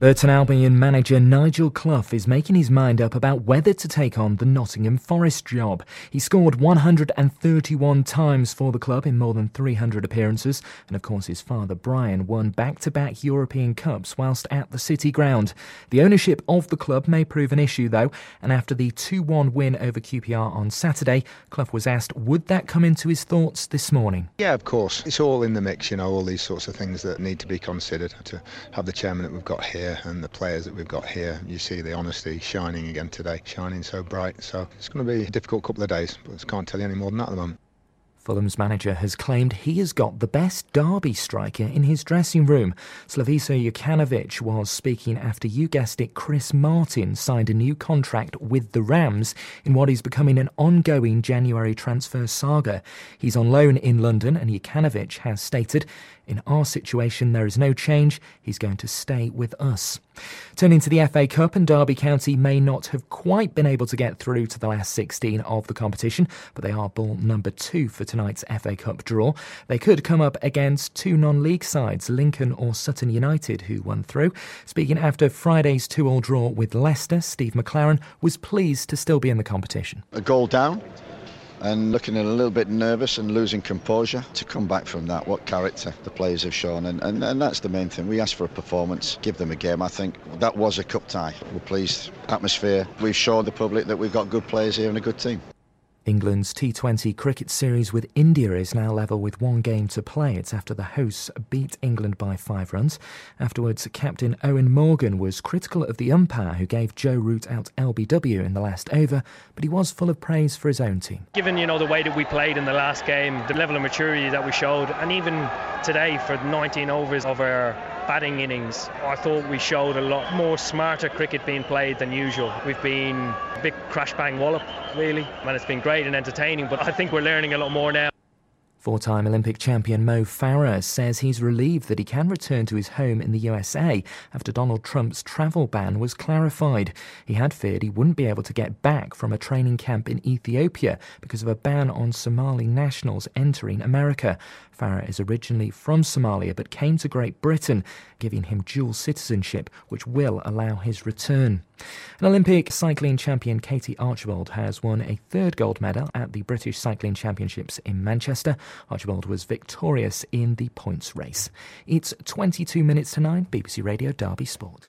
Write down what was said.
Burton Albion manager Nigel Clough is making his mind up about whether to take on the Nottingham Forest job. He scored 131 times for the club in more than 300 appearances, and of course his father Brian won back-to-back European Cups whilst at the City Ground. The ownership of the club may prove an issue though, and after the 2-1 win over QPR on Saturday, Clough was asked would that come into his thoughts this morning. Yeah, of course. It's all in the mix, all these sorts of things that need to be considered. To have the chairman that we've got here and the players that we've got here, you see the honesty shining again today, shining so bright. So it's going to be a difficult couple of days, but I can't tell you any more than that at the moment. Fulham's manager has claimed he has got the best Derby striker in his dressing room. Slavisa Jokanovic was speaking after, you guessed it, Chris Martin signed a new contract with the Rams in what is becoming an ongoing January transfer saga. He's on loan in London, and Jokanovic has stated, "In our situation there is no change, he's going to stay with us." Turning to the FA Cup, and Derby County may not have quite been able to get through to the last 16 of the competition, but they are ball number 2 for tonight's FA Cup draw. They could come up against two non-league sides, Lincoln or Sutton United, who won through. Speaking after Friday's 2-2 draw with Leicester, Steve McLaren was pleased to still be in the competition. A goal down and looking a little bit nervous and losing composure. To come back from that, what character the players have shown, and that's the main thing. We asked for a performance, give them a game. I think that was a cup tie. We're pleased. Atmosphere. We've shown the public that we've got good players here and a good team. England's T20 cricket series with India is now level with 1 game to play. It's after the hosts beat England by 5 runs. Afterwards, captain Owen Morgan was critical of the umpire who gave Joe Root out LBW in the last over, but he was full of praise for his own team. Given, the way that we played in the last game, the level of maturity that we showed, and even today for 19 overs of our batting innings, I thought we showed a lot more smarter cricket being played than usual. We've been a big crash-bang wallop, really, and it's been great and entertaining, but I think we're learning a lot more now. 4-time Olympic champion Mo Farah says he's relieved that he can return to his home in the USA after Donald Trump's travel ban was clarified. He had feared he wouldn't be able to get back from a training camp in Ethiopia because of a ban on Somali nationals entering America. Farah is originally from Somalia but came to Great Britain, giving him dual citizenship, which will allow his return. An Olympic cycling champion Katie Archibald has won a 3rd gold medal at the British Cycling Championships in Manchester. Archibald was victorious in the points race. It's 22 minutes to 9, BBC Radio Derby Sport.